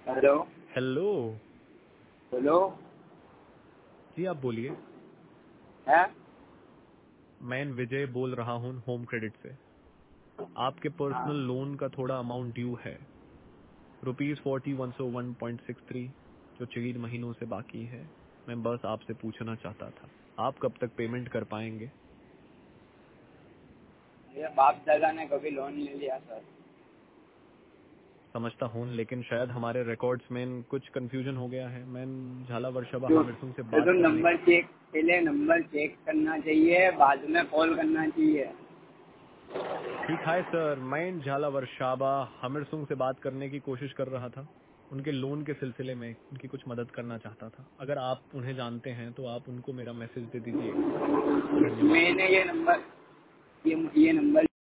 Hello. Hello. Hello. जी आप बोलिए। है। मैं विजय बोल रहा हूँ होम क्रेडिट से। आपके हाँ। पर्सनल लोन का थोड़ा अमाउंट ड्यू है, ₹4101.63, जो 4 महीनों से बाकी है। मैं बस आपसे पूछना चाहता था, आप कब तक पेमेंट कर पाएंगे? मेरे बाप दादा ने कभी लोन नहीं लिया सर। समझता हूँ, लेकिन शायद हमारे रिकॉर्ड्स में कुछ कंफ्यूजन हो गया है। मैं झाला वर्षाबा तो हामिरसुंग से तो बात करने। नंबर चेक, पहले नंबर चेक करना चाहिए, बाद में कॉल करना चाहिए। ठीक है सर, मैं झाला वर्षाबा हामिरसुंग से बात करने की कोशिश कर रहा था। उनके लोन के सिलसिले में उनकी कुछ मदद करना चाहता था। अगर आप उन्हें जानते हैं तो आप उनको मेरा मैसेज दे दीजिएगा। धन्यवाद। मैंने ये नंबर